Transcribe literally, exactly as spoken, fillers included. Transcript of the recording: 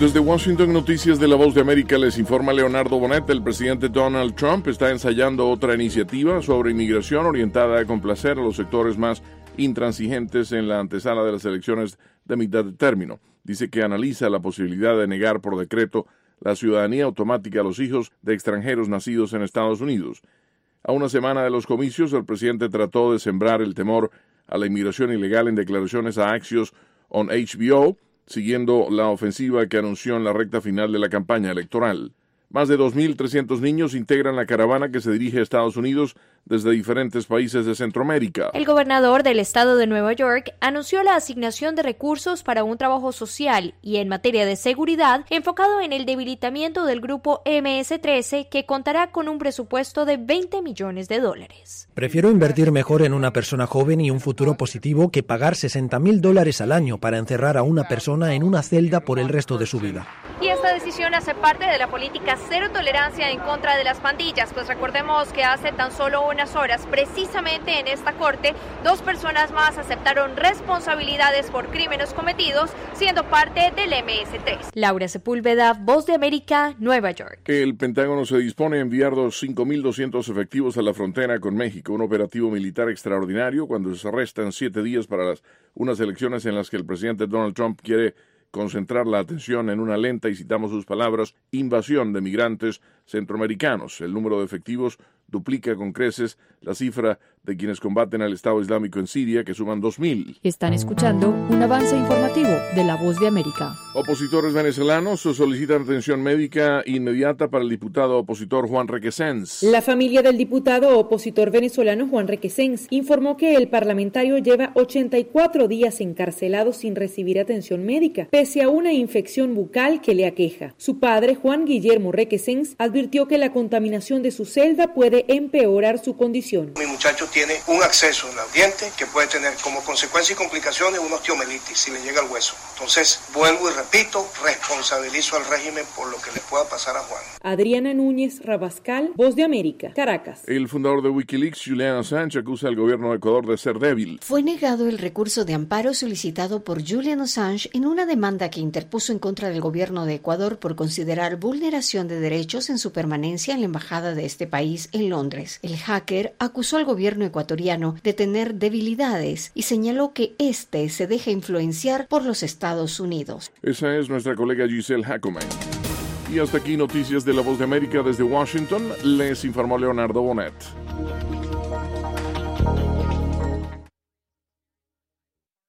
Desde Washington, Noticias de la Voz de América, les informa Leonardo Bonet. El presidente Donald Trump está ensayando otra iniciativa sobre inmigración orientada a complacer a los sectores más intransigentes en la antesala de las elecciones de mitad de término. Dice que analiza la posibilidad de negar por decreto la ciudadanía automática a los hijos de extranjeros nacidos en Estados Unidos. A una semana de los comicios, el presidente trató de sembrar el temor a la inmigración ilegal en declaraciones a Axios on H B O, siguiendo la ofensiva que anunció en la recta final de la campaña electoral. Más de dos mil trescientos niños integran la caravana que se dirige a Estados Unidos desde diferentes países de Centroamérica. El gobernador del estado de Nueva York anunció la asignación de recursos para un trabajo social y en materia de seguridad enfocado en el debilitamiento del grupo eme ese trece, que contará con un presupuesto de veinte millones de dólares. Prefiero invertir mejor en una persona joven y un futuro positivo que pagar sesenta mil dólares al año para encerrar a una persona en una celda por el resto de su vida. Y esta decisión hace parte de la política cero tolerancia en contra de las pandillas, pues recordemos que hace tan solo unas horas, precisamente en esta corte, dos personas más aceptaron responsabilidades por crímenes cometidos, siendo parte del eme ese trece. Laura Sepúlveda, Voz de América, Nueva York. El Pentágono se dispone a enviar cinco mil doscientos efectivos a la frontera con México, un operativo militar extraordinario cuando se restan siete días para las, unas elecciones en las que el presidente Donald Trump quiere concentrar la atención en una lenta, y citamos sus palabras, invasión de migrantes centroamericanos. El número de efectivos duplica con creces la cifra de quienes combaten al Estado Islámico en Siria, que suman dos mil. Están escuchando un avance informativo de La Voz de América. Opositores venezolanos solicitan atención médica inmediata para el diputado opositor Juan Requesens. La familia del diputado opositor venezolano Juan Requesens informó que el parlamentario lleva ochenta y cuatro días encarcelado sin recibir atención médica, pese a una infección bucal que le aqueja. Su padre, Juan Guillermo Requesens, advirtió que la contaminación de su celda puede empeorar su condición. Mi muchacho tiene un absceso en el diente que puede tener como consecuencia y complicaciones una osteomelitis si le llega al hueso. Entonces, vuelvo y repito, responsabilizo al régimen por lo que le pueda pasar a Juan. Adriana Núñez Rabascal, Voz de América, Caracas. El fundador de Wikileaks, Julian Assange, acusa al gobierno de Ecuador de ser débil. Fue negado el recurso de amparo solicitado por Julian Assange en una demanda que interpuso en contra del gobierno de Ecuador por considerar vulneración de derechos en su permanencia en la embajada de este país en Londres. El hacker acusó al gobierno ecuatoriano de tener debilidades y señaló que éste se deja influenciar por los Estados Unidos. Esa es nuestra colega Giselle Hackman. Y hasta aquí Noticias de la Voz de América desde Washington. Les informó Leonardo Bonet.